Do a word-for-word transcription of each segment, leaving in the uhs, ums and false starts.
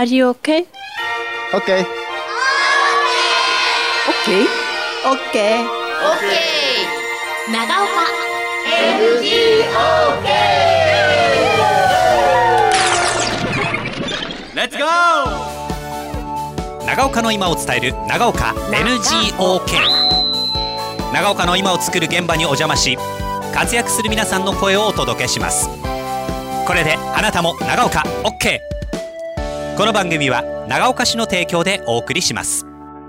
Are you okay? Okay. Okay? Okay. OK 長岡エヌジーオーケーレッツゴー。長岡の今を伝える長岡 エヌジーオーケー。 長岡の今を作る現場にお邪魔し、活躍する皆さんの声をお届けします。これであなたも長岡 OK。 この番組は長岡市の提供でお送りします。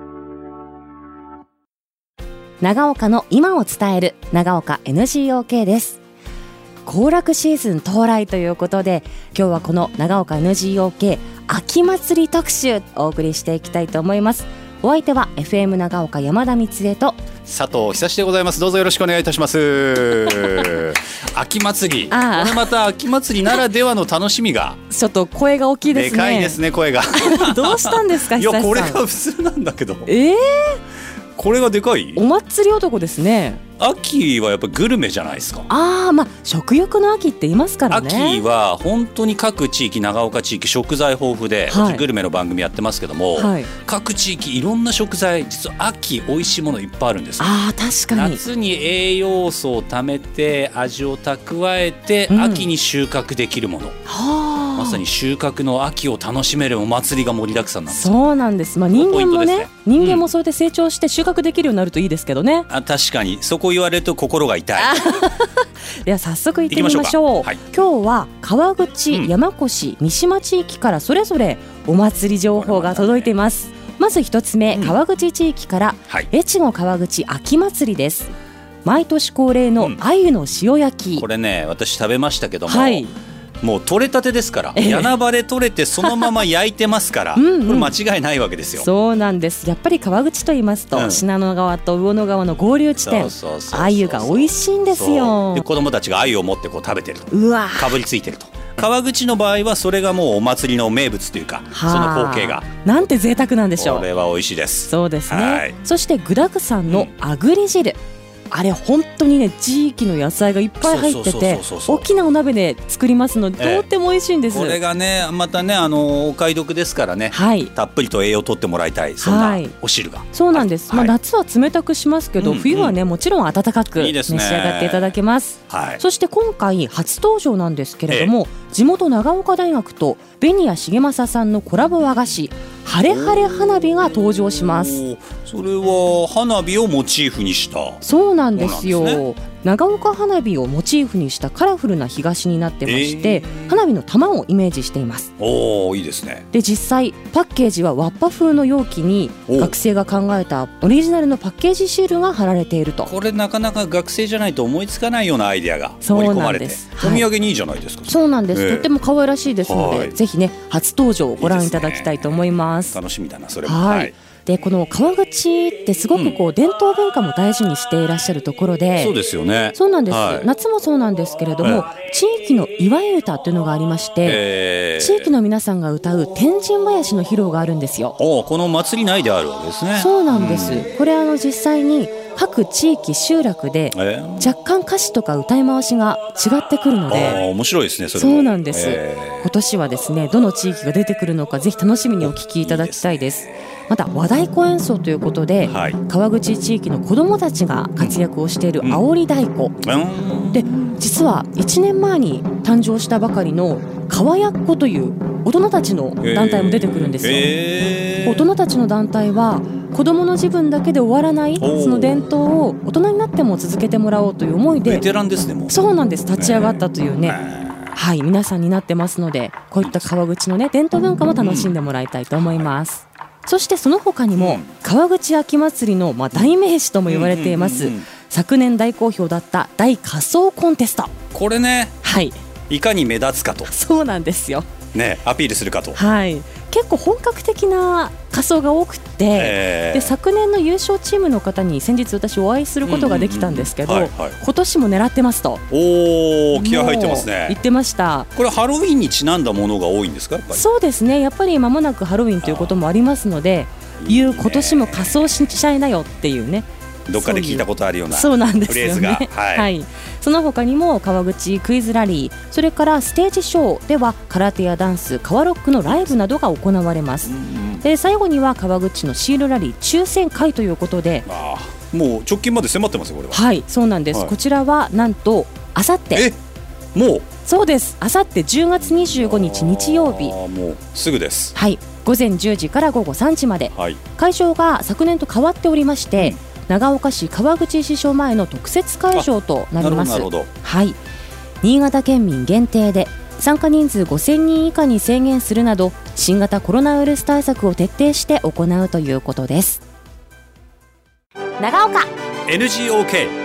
長岡の今を伝える長岡 エヌジーオーケー です。行楽シーズン到来ということで、今日はこの長岡 エヌジーオーケー 秋祭り特集お送りしていきたいと思います。お相手は エフエム 長岡山田光恵と佐藤久志でございます。どうぞよろしくお願いいたします。秋祭り、 ああこれまた秋祭りならではの楽しみがちょっと声が大きいですね。 でかいですね、声がどうしたんですかい久志さん。 やこれが普通なんだけど、 えー、 これがでかい。 お祭り男ですね。 秋はやっぱグルメじゃないですか。 ああ、まあ食欲の秋って言いますからね。 秋は本当に各地域、長岡地域食材豊富で、 はい、 グルメの番組やってますけども、 はい、 各地域いろんな食材、実は秋美味しいものいっぱいあるんですよ。 ああ確かに。 夏に栄養素を貯めて味を蓄えて、うん、秋に収穫できるもの、はまさに収穫の秋を楽しめるお祭りが盛りだくさんなんですよ。 そうなんです、まあ、人間も ね, ね人間もそうやって成長して収穫できるようになるといいですけどね、 うん、あ確かにそこ言われると心が痛い。 では早速行ってみましょう。 行きましょうか。はい、 今日は川口、 うん、 山越、三島地域からそれぞれお祭り情報が届いています。まず一つ目、うん、川口地域から、はい、越後川口秋祭りです。毎年恒例の鮎の塩焼き、 うん、これね私食べましたけども、 はい、 もう取れたてですから、えー、柳場で取れてそのまま焼いてますからうん、うん、これ間違いないわけですよ。 そうなんです。やっぱり川口と言いますと、うん、信濃川と魚野川の合流地点、鮎が美味しいんですよ。 で子供たちが鮎を持ってこう食べてると、 うわかぶりついてると。川口の場合はそれがもうお祭りの名物というか、その光景がなんて贅沢なんでしょう。 これは美味しいです。 そうですね、 はい、 そして具沢山のあぐり汁、うん、あれ本当にね地域の野菜がいっぱい入ってて大きなお鍋で作りますので、とっても美味しいんです、 えー、これがねまたねあのお買い得ですからね、はい、たっぷりと栄養を取ってもらいたい、そんなお汁が、はい、 そうなんです、はい、まあ、夏は冷たくしますけど、うんうん、冬はねもちろん温かくいいですね、 召し上がっていただけます。 はい、 そして今回初登場なんですけれども、えー、地元長岡大学と紅谷重政さんのコラボ和菓子晴れ晴れ花火が登場します。 それは花火をモチーフにした。 そうなんですよ。ですね、長岡花火をモチーフにしたカラフルな東になってまして、えー、花火の玉をイメージしています。 おー、いいですね。 で実際パッケージはワッパ風の容器に学生が考えたオリジナルのパッケージシールが貼られていると。 これなかなか学生じゃないと思いつかないようなアイデアが盛り込まれて、お土産にいいじゃないですか。 そうなんです、えー、とっても可愛らしいですので、 はい、 ぜひね初登場をご覧いただきたいと思います。 いいですね、楽しみだなそれも。 はい、 はい、 でこの川口ってすごくこう、うん、伝統文化も大事にしていらっしゃるところで。 そうですよね。 そうなんです、 はい、 夏もそうなんですけれども、えー、地域の祝い歌というのがありまして、えー、地域の皆さんが歌う天神囃子の披露があるんですよ。 おこの祭り内であるわけですね。 そうなんです、うん、これあの実際に各地域集落で若干歌詞とか歌い回しが違ってくるので、 えー、面白いですねそれも。 そうなんです、 えー、 今年はですねどの地域が出てくるのかぜひ楽しみにお聞きいただきたいです。また和太鼓演奏ということで、はい、川口地域の子どもたちが活躍をしている煽り太鼓、うん、で実はいちねんまえに誕生したばかりの川やっこという大人たちの団体も出てくるんですよ。えー、大人たちの団体は子どもの自分だけで終わらないその伝統を大人になっても続けてもらおうという思いで、 ベテランですねもう。 そうなんです、立ち上がったというね、えー、はい、皆さんになってますので、こういった川口のね伝統文化も楽しんでもらいたいと思います。うん、そしてその他にも川口秋祭りのまあ代名詞とも言われています、昨年大好評だった大仮装コンテスト。 これね、 はい、 いかに目立つかと。 そうなんですよ、 ね、アピールするかと。 はい、結構本格的な仮装が多くて、えー、で昨年の優勝チームの方に先日私お会いすることができたんですけど、今年も狙ってますと。 おー、気合入ってますね。 言ってました。 これハロウィンにちなんだものが多いんですかやっぱり。 そうですね、やっぱり間もなくハロウィンということもありますので、いう今年も仮装しちゃいなよっていうね、 どっかで聞いたことあるようなそうなんですフレーよね。 ズが、はいはい、その他にも川口クイズラリー、それからステージショーでは空手やダンス、川ロックのライブなどが行われます。で最後には川口のシールラリー抽選会ということで、 あもう直近まで迫ってますよこれは。 はいそうなんです、はい、こちらはなんとあさってえもうそうです、あさってじゅうがつにじゅうごにち日曜日、 あもうすぐです。 はい午前じゅうじから午後さんじまで、はい、会場が昨年と変わっておりまして、うん、長岡市川口支所前の特設会場となります。 なるほど。 はい、新潟県民限定で参加人数ごせんにん以下に制限するなど新型コロナウイルス対策を徹底して行うということです。 長岡エヌジーオーケー。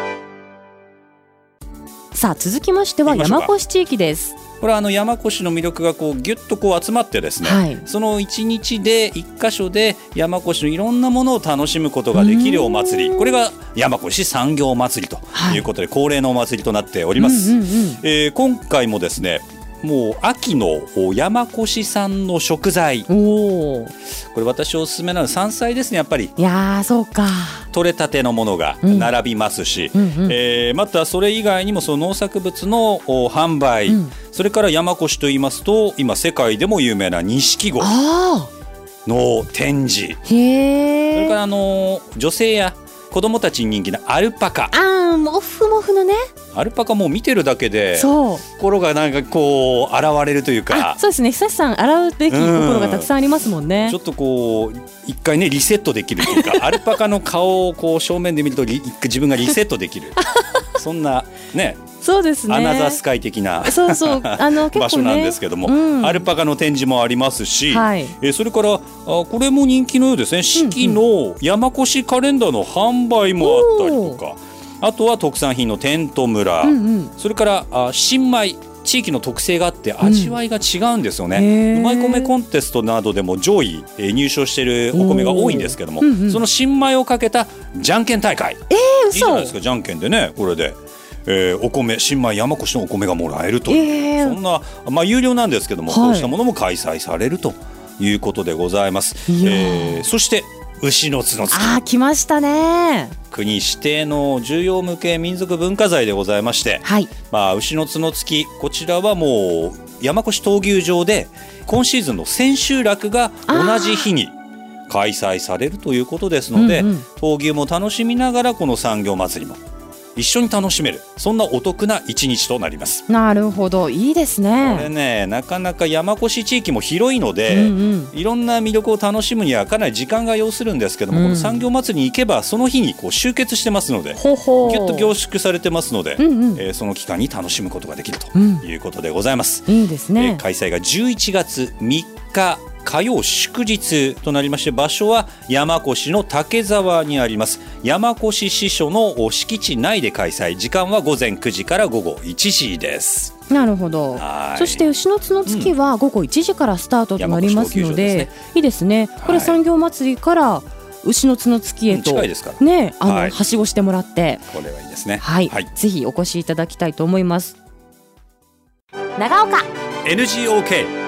さあ続きましては山越地域です。 これはあの山越の魅力がこうギュッとこう集まってですね、はい、そのいちにちでいっか所で山越のいろんなものを楽しむことができるお祭り、これが山越産業祭りということで、はい、恒例のお祭りとなっております。うんうんうんえー、今回もですねもう秋の山越産の食材、おこれ私おすすめなのは山菜ですね。やっぱりいやーそうか取れたてのものが並びますし、うんうんうんえー、またそれ以外にもその農作物の販売、うん、それから山越といいますと今世界でも有名な錦鯉の展示、へそれからあの女性や子供たちに人気のアルパカ、 あモフモフのねアルパカもう見てるだけで心がなんかこう洗われるというか、 そうですね久志さん洗うべき心がたくさんありますもんね。 ちょっとこう一回ねリセットできるというかアルパカの顔をこう正面で見ると自分がリセットできるそんなねそうですね、 アナザースカイ的なそうそうあの結構、ね、 場所なんですけども、うん、アルパカの展示もありますし、はい、えそれからあこれも人気のようですね。四季の山越カレンダーの販売もあったりとか、あとは特産品のテント村、うんうん、それからあ新米地域の特性があって味わいが違うんですよね、うん、うまい米コンテストなどでも上位、えー、入賞しているお米が多いんですけども、うんうん、その新米をかけたじゃんけん大会、 えー、嘘いいじゃないですか。じゃんけんでねこれでえー、お米新米山越のお米がもらえるという、えー、そんな、まあ、有料なんですけども、はい、こうしたものも開催されるということでございます。えー、そして牛の角突き、 あ来ましたね。 国指定の重要無形民族文化財でございまして、はいまあ、牛の角突きこちらはもう山越闘牛場で今シーズンの千秋楽が同じ日に開催されるということですので、うんうん、闘牛も楽しみながらこの産業祭りも一緒に楽しめる、そんなお得な一日となります。 なるほど、いいですね。 これねなかなか山越地域も広いので、うんうん、いろんな魅力を楽しむにはかなり時間が要するんですけども、うん、この産業祭りに行けばその日にこう集結してますのでほほぎゅっと凝縮されてますので、うんうんえー、その期間に楽しむことができるということでございます、 うん、いいですね、 えー、開催がじゅういちがつみっか火曜祝日となりまして、場所は山越の竹沢にあります山越支所の敷地内で開催。時間は午前くじから午後いちじです。 なるほど。そして牛の角突きは午後いちじからスタートとなりますので、うん、いいですね。これ産業祭りから牛の角突きへと、 近いですからね、あの、はい、はしごしてもらってこれはいいですね、 はいはい、ぜひお越しいただきたいと思います。 長岡エヌジーオーケー。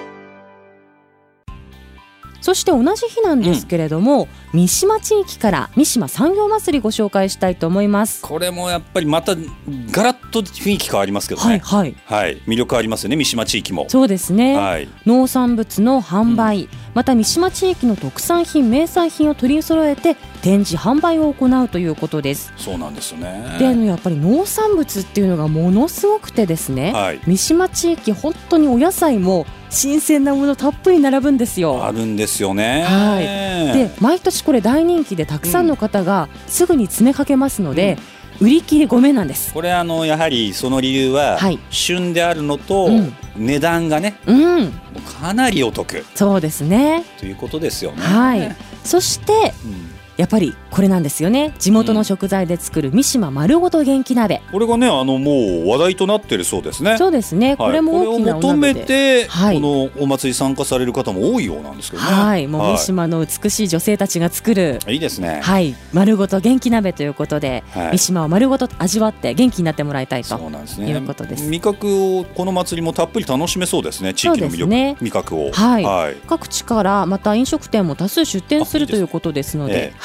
そして同じ日なんですけれども、うん、三島地域から三島産業祭りご紹介したいと思います。 これもやっぱりまたガラッと雰囲気変わりますけどね、はいはいはい、魅力ありますよね。三島地域もそうですね、はい、農産物の販売、うん、また三島地域の特産品名産品を取り揃えて展示販売を行うということです。 そうなんですよね。 であのやっぱり農産物っていうのがものすごくてですね、はい、三島地域本当にお野菜も新鮮なものたっぷり並ぶんですよ。 あるんですよね、 はい、で毎年これ大人気でたくさんの方がすぐに詰めかけますので、うん、売り切れごめんなんです。 これあのやはりその理由は、はい、旬であるのと、うん、値段がね、うん、かなりお得そうですねということですよね、 はい、そして、うんやっぱりこれなんですよね。地元の食材で作る三島丸ごと元気鍋、 これがねあのもう話題となっているそうですね。 そうですね、はい、これも大きなお鍋でこれを求めて、はい、このお祭り参加される方も多いようなんですけどね。 はい、もう三島の美しい女性たちが作る、 いいですね、 はい、丸ごと元気鍋ということで、はい、三島を丸ごと味わって元気になってもらいたいとそうなんです、ね、いうことです。 味覚をこの祭りもたっぷり楽しめそうですね。地域の魅力、ね、味覚を、 はいはい、各地からまた飲食店も多数出店するということですので、ええ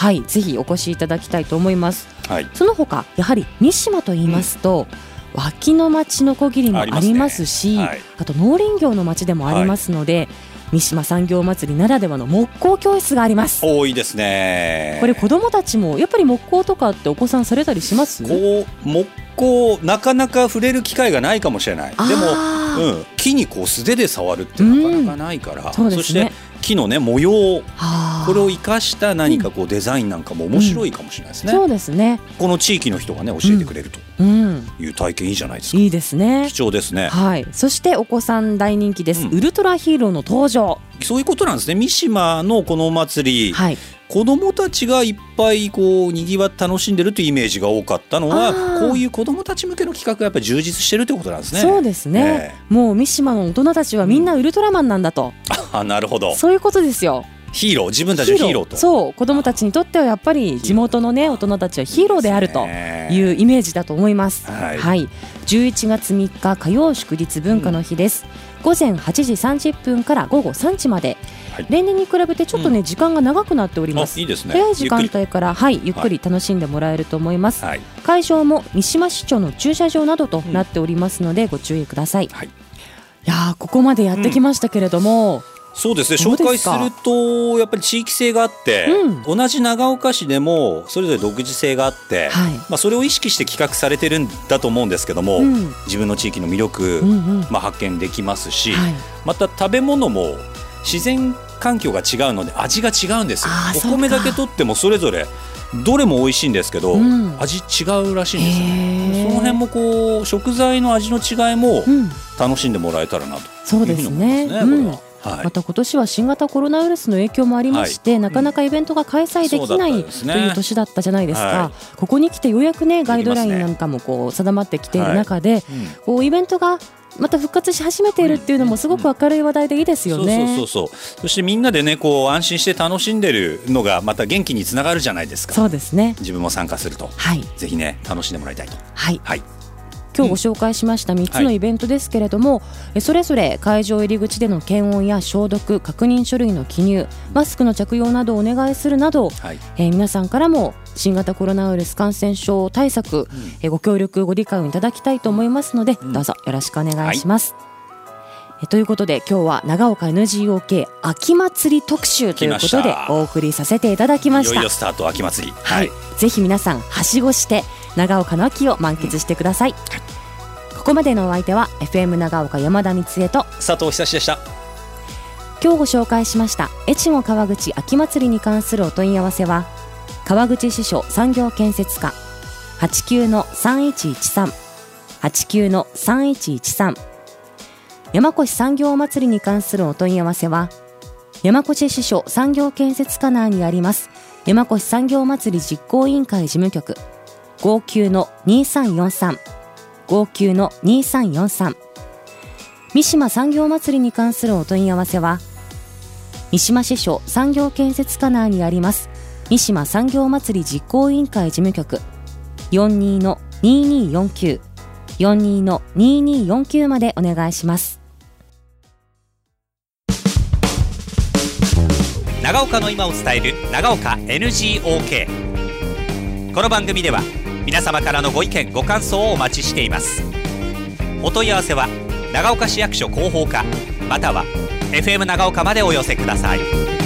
はい、ぜひお越しいただきたいと思います、 はい、 その他やはり三島と言いますと、うん、脇の町のこぎりもありますし、あ、ねはい、あと農林業の町でもありますので、はい、三島産業祭りならではの木工教室があります。 多いですね。 これ子どもたちもやっぱり木工とかってお子さんされたりします？ こう木工なかなか触れる機会がないかもしれない。でも、うん、木にこう素手で触るってなかなかないから、うん そ, ね、そして木のね模様、これを生かした何かこうデザインなんかも面白いかもしれないですね、 うん、そうですね。 この地域の人がね教えてくれるという体験いいじゃないですか、 うん、いいですね。 貴重ですね、 はい、そしてお子さん大人気です、うん、ウルトラヒーローの登場。 そういうことなんですね。三島のこのお祭り、はい、子どもたちがいっぱいこうにぎわって楽しんでるというイメージが多かったのは、こういう子どもたち向けの企画がやっぱり充実してるということなんですね。 そうですね、えー、もう三島の大人たちはみんなウルトラマンなんだと、 うん、あ、なるほど、 そういうことですよ。 ヒーロー、自分たちのヒーローと。 そう子どもたちにとってはやっぱり地元の、ね、大人たちはヒーローであるというイメージだと思います、はいはい、じゅういちがつみっか火曜祝日文化の日です、うん、ごぜんはちじさんじゅっぷんからごごさんじまで、はい、例年に比べてちょっとね、うん、時間が長くなっております。 いいですね。 早い時間帯から、はい、ゆっくり楽しんでもらえると思います、はい、会場も三島市町の駐車場などとなっておりますので、うん、ご注意ください、はい、いやここまでやってきましたけれども、うん、 そうですね、紹介するとやっぱり地域性があって、うん、同じ長岡市でもそれぞれ独自性があって、はい、まあ、それを意識して企画されてるんだと思うんですけども、うん、自分の地域の魅力、うんうん、まあ、発見できますし、はい、また食べ物も自然環境が違うので味が違うんですよ。お米だけとってもそれぞれどれも美味しいんですけど、うん、味違うらしいんですよね。その辺もこう食材の味の違いも楽しんでもらえたらなというふうに思いますね、これは。はい、また今年は新型コロナウイルスの影響もありまして、はい、なかなかイベントが開催できない、うん、という年だったじゃないですか、はい、ここに来てようやくねガイドラインなんかもこう定まってきている中で、はい、うん、こうイベントがまた復活し始めているっていうのもすごく明るい話題でいいですよね、うんうん、そうそうそうそう。そしてみんなでねこう安心して楽しんでるのがまた元気につながるじゃないですか。 そうですね。 自分も参加すると、はい、ぜひね楽しんでもらいたいと。はい、はい、 今日ご紹介しましたみっつのイベントですけれども、はい、それぞれ会場入り口での検温や消毒、確認書類の記入、マスクの着用などをお願いするなど、はい、えー、皆さんからも新型コロナウイルス感染症対策、うん、えー、ご協力ご理解をいただきたいと思いますので、うん、どうぞよろしくお願いします、はい。えー、ということで今日は長岡 エヌジーオーケー 秋祭り特集ということでお送りさせていただきました。 いよいよスタート秋祭り、 はい、ぜひ皆さんはしごして長岡の秋を満喫してください、うん、ここまでのお相手は エフエム 長岡山田光恵と佐藤久志でした。 今日ご紹介しました越後川口秋祭りに関するお問い合わせは川口支所産業建設課 はちきゅうのさんいちいちさん はちきゅうのさんいちいちさん、山越産業祭りに関するお問い合わせは山越支所産業建設課内にあります山越産業祭り実行委員会事務局 ごきゅうのにさんよんさん ごきゅうのにさんよんさん。 三島産業祭りに関するお問い合わせは三島支所産業建設課内にあります三島産業祭り実行委員会事務局 よんにのにによんきゅう よんにのにによんきゅう までお願いします。 長岡の今を伝える長岡 エヌジーオーケー。 この番組では皆様からのご意見ご感想をお待ちしています。お問い合わせは長岡市役所広報課または エフエム 長岡までお寄せください。